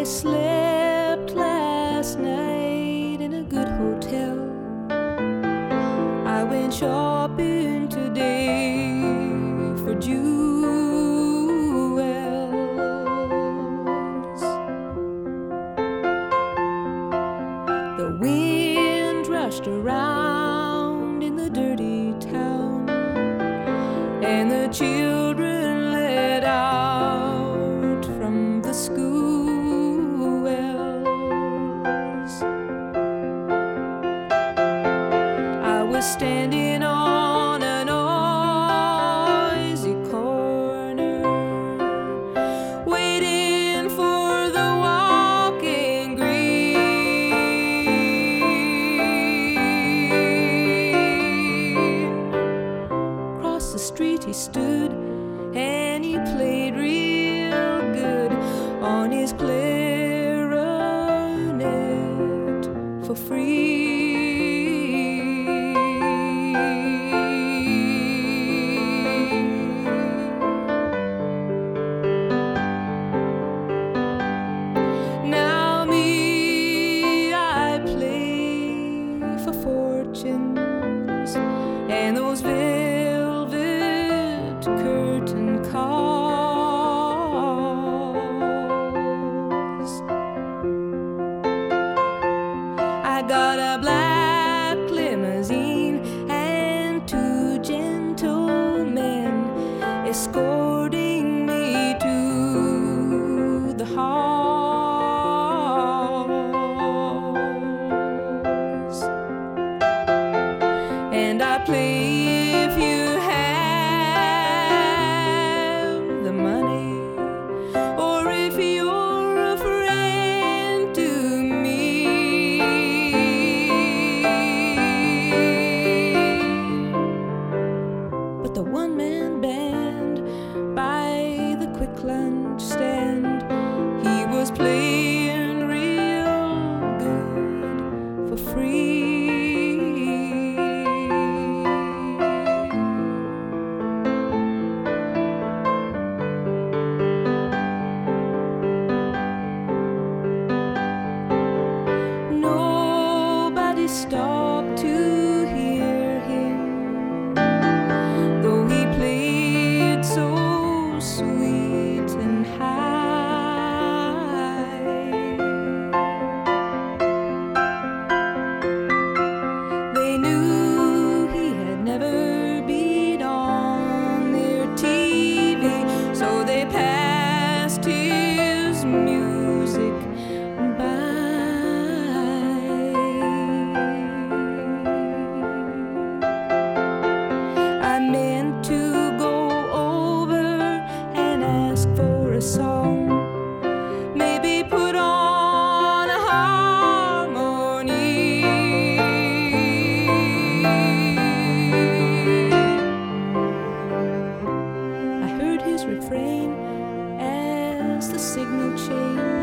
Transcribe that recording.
slept last night in a good hotel. I went shopping today for jewels. The wind rushed around in the dirty town, and the children let out from the school wells. I was standing on a noisy corner, waiting for the walking green. Across the street he stood, and he played real good on his clarinet for free. Now me, I play for fortunes and those velvet curtain calls. I got a black limousine and two gentlemen escorting me to the halls. And I play if you have the money, or if you're a friend to me. But the one-man band by the quick lunch stand, he was playing real good for free. Nobody stopped to hear him, though he played so sweet and high. They knew he had never been on their TV, so they passed his music by. I meant to go over and ask for a song, maybe put on a harmony. I heard his refrain as the signal changed.